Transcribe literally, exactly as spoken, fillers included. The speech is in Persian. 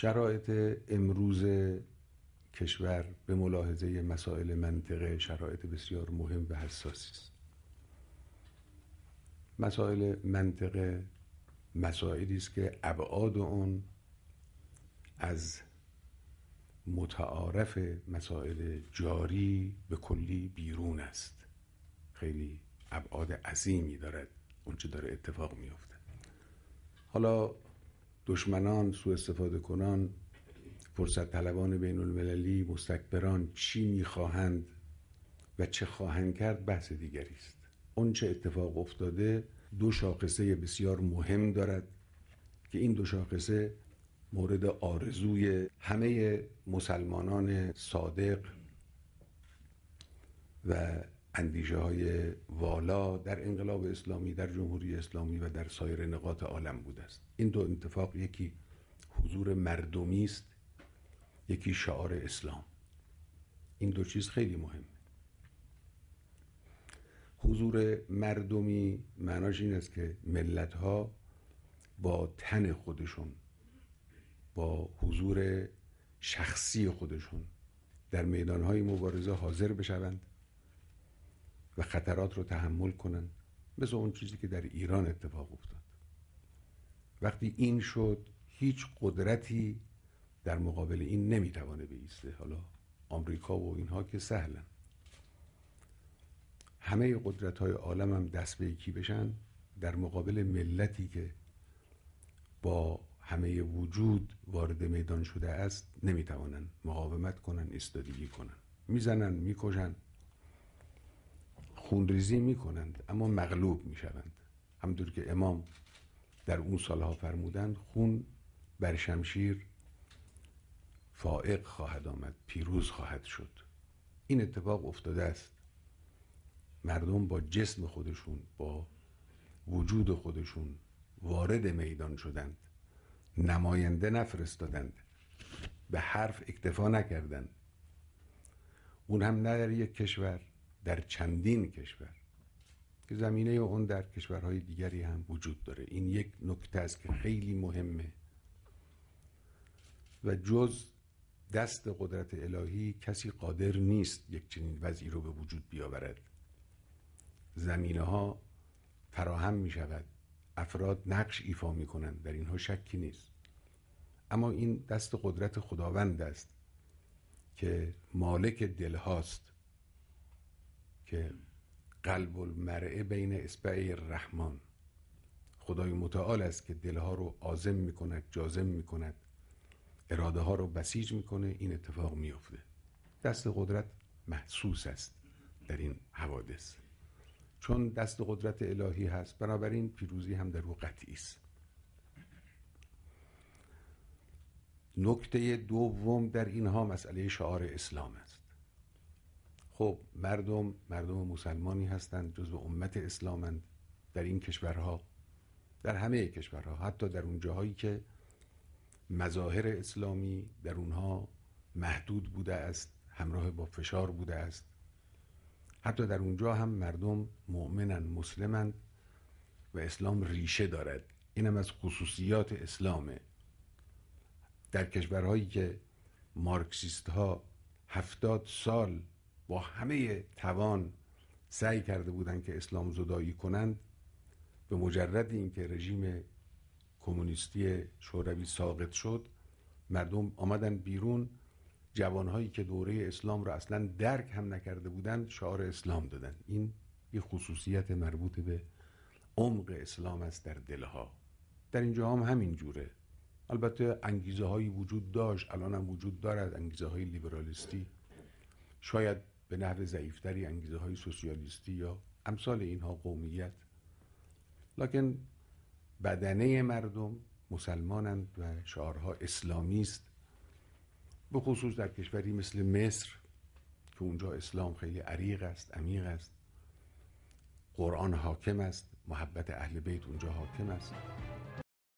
شرایط امروز کشور به ملاحظه مسائل منطقه شرایط بسیار مهم و حساسی است. مسائل منطقه مسائلی است که ابعاد اون از متعارف مسائل جاری به کلی بیرون است. خیلی ابعاد عظیمی دارد اون چه داره اتفاق میفته. حالا دشمنان، سوء استفاده کنان، فرصت طلبان بین المللی، مستکبران چی میخواهند و چه خواهند کرد بحث دیگری است. اون چه اتفاق افتاده دو شاخصه بسیار مهم دارد که این دو شاخصه مورد آرزوی همه مسلمانان صادق و اندیشه های والا در انقلاب اسلامی، در جمهوری اسلامی و در سایر نقاط عالم بوده است. این دو اتفاق، یکی حضور مردمی است، یکی شعار اسلام. این دو چیز خیلی مهمه. حضور مردمی معناش این است که ملت‌ها با تن خودشون، با حضور شخصی خودشون در میدان‌های مبارزه حاضر بشوند و خطرات رو تحمل کنند، مثل اون چیزی که در ایران اتفاق افتاد. وقتی این شد هیچ قدرتی در مقابل این نمیتوانه بایسته. حالا آمریکا و اینها که سهلن، همه قدرت‌های عالم هم دست به یکی بشن در مقابل ملتی که با همه وجود وارد میدان شده است نمیتوانن مقاومت کنن، ایستادگی کنن، میزنن، میکشن، خونریزی میکنند، اما مغلوب میشوند. همونطور که امام در اون سالها فرمودند خون بر شمشیر فائق خواهد آمد، پیروز خواهد شد. این اتفاق افتاده است. مردم با جسم خودشون، با وجود خودشون وارد میدان شدند، نماینده نفرستادند، به حرف اکتفا نکردند. اون هم نه در یک کشور، در چندین کشور که زمینه اون در کشورهای دیگری هم وجود داره. این یک نکته است که خیلی مهمه و جز دست قدرت الهی کسی قادر نیست یک چنین وضعی رو به وجود بیاورد. زمینه ها فراهم می شود، افراد نقش ایفا می کنند، در اینها شکی نیست، اما این دست قدرت خداوند است که مالک دل هاست، که قلب المرء بین اصبع الرحمن، خدای متعال است که دلها رو عازم می کند، جازم می کند، اراده ها رو بسیج می کنه. این اتفاق می افته. دست قدرت محسوس است در این حوادث. چون دست قدرت الهی هست بنابراین پیروزی هم در او قطعی است. نکته دوم در اینها مسئله شعار اسلام است. خب مردم مردم مسلمانی هستند، جزو امت اسلامند در این کشورها، در همه کشورها، حتی در اون جاهایی که مظاهر اسلامی در اونها محدود بوده است، همراه با فشار بوده است. حتی در اونجا هم مردم مؤمنن، مسلمند و اسلام ریشه دارد. اینم از خصوصیات اسلامه. در کشورهایی که مارکسیست ها هفتاد سال با همه توان سعی کرده بودند که اسلام زدایی کنند، به مجرد اینکه رژیم کمونیستی شوروی ساقط شد مردم آمدن بیرون. جوانهایی که دوره اسلام را اصلا درک هم نکرده بودند شعار اسلام دادن. این یه خصوصیت مربوط به عمق اسلام است در دلها. در اینجا هم همین جوره. البته انگیزه هایی وجود داشت، الان هم وجود دارد، انگیزه های لیبرالیستی، شاید به نحو ضعیفتری انگیزه های سوسیالیستی یا امثال اینها، قومیت، لکن بدنه مردم مسلمانند و شعارها اسلامی است. به خصوص در کشوری مثل مصر که اونجا اسلام خیلی عریق است، عمیق است، قرآن حاکم است، محبت اهل بیت اونجا حاکم است.